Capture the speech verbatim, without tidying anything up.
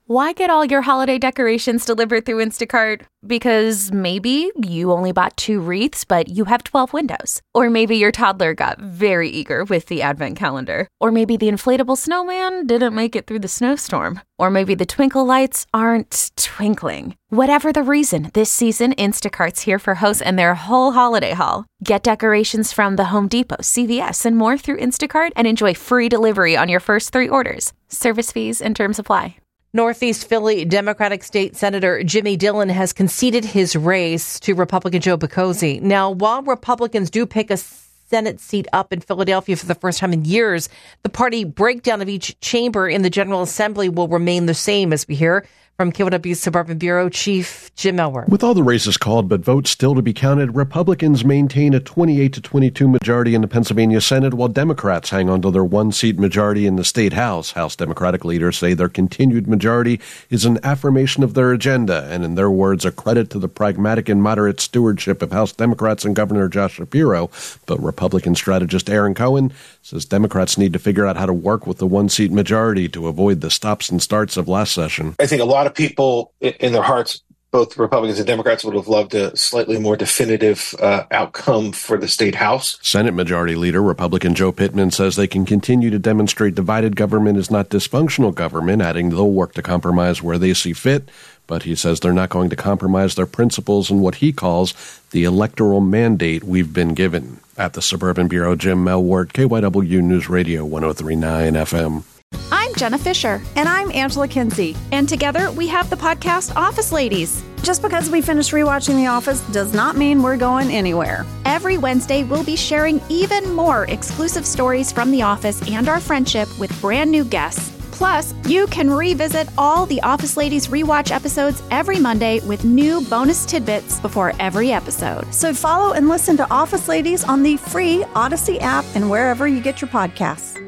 Why get all your holiday decorations delivered through Instacart? Because maybe you only bought two wreaths, but you have twelve windows. Or maybe your toddler got very eager with the advent calendar. Or maybe the inflatable snowman didn't make it through the snowstorm. Or maybe the twinkle lights aren't twinkling. Whatever the reason, this season, Instacart's here for hosts and their whole holiday haul. Get decorations from the Home Depot, C V S, and more through Instacart and enjoy free delivery on your first three orders. Service fees and terms apply. Northeast Philly Democratic State Senator Jimmy Dillon has conceded his race to Republican Joe Bokosi. Now, while Republicans do pick a Senate seat up in Philadelphia for the first time in years, the party breakdown of each chamber in the General Assembly will remain the same, as we hear from K Y W Suburban Bureau Chief Jim Elwer. With all the races called but votes still to be counted, Republicans maintain a twenty-eight to twenty-two majority in the Pennsylvania Senate, while Democrats hang on to their one-seat majority in the state House. House Democratic leaders say their continued majority is an affirmation of their agenda, and in their words, a credit to the pragmatic and moderate stewardship of House Democrats and Governor Josh Shapiro. But Republican strategist Aaron Cohen says Democrats need to figure out how to work with the one-seat majority to avoid the stops and starts of last session. I think a lot of people in their hearts, both Republicans and Democrats, would have loved a slightly more definitive uh, outcome for the state House. Senate Majority Leader Republican Joe Pittman says they can continue to demonstrate divided government is not dysfunctional government, adding they'll work to compromise where they see fit. But he says they're not going to compromise their principles and what he calls the electoral mandate we've been given. At the Suburban Bureau, Jim Melwart, K Y W News Radio, one oh three point nine F M. I'm Jenna Fisher. And I'm Angela Kinsey. And together we have the podcast Office Ladies. Just because we finished rewatching The Office does not mean we're going anywhere. Every Wednesday, we'll be sharing even more exclusive stories from The Office and our friendship with brand new guests. Plus, you can revisit all the Office Ladies rewatch episodes every Monday with new bonus tidbits before every episode. So follow and listen to Office Ladies on the free Odyssey app and wherever you get your podcasts.